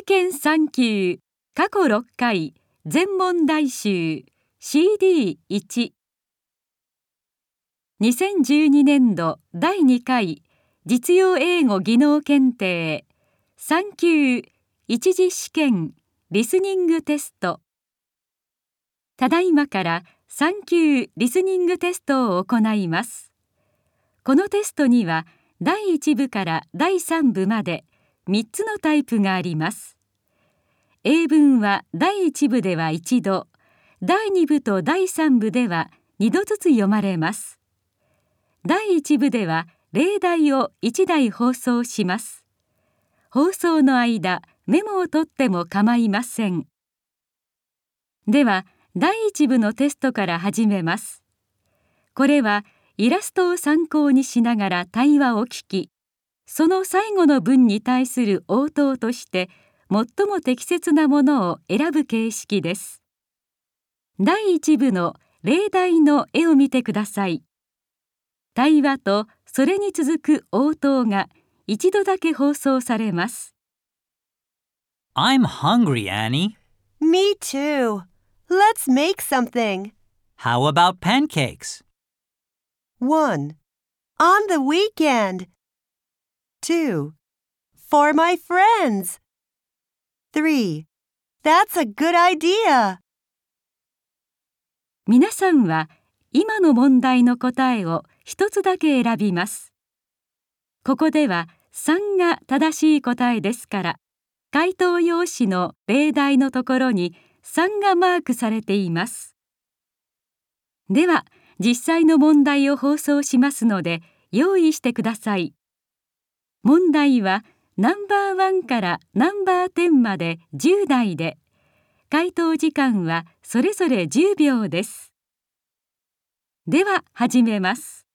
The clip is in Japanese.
英検3級過去6回全問題集 CD1 2012年度第2回実用英語技能検定3級一次試験リスニングテスト。ただいまから3級リスニングテストを行います。このテストには第1部から第3部まで3つのタイプがあります。英文は第1部では1度、第2部と第3部では2度ずつ読まれます。第1部では例題を1題放送します。放送の間、メモを取っても構いません。では、第1部のテストから始めます。これはイラストを参考にしながら対話を聞き、その最後の文に対する応答として最も適切なものを選ぶ形式です。第1部の例題の絵を見てください。対話とそれに続く応答が一度だけ放送されます。 I'm hungry, Annie. Me too. Let's make something. How about pancakes? 1. On the weekend. 2. For my friends. 3. That's a good idea. 皆さんは今の問題の答えを一つだけ選びます。ここでは3が正しい答えですから、回答用紙の例題のところに3がマークされています。では、実際の問題を放送しますので、用意してください。問題はナンバー1からナンバー10まで10題で、回答時間はそれぞれ10秒です。では、始めます。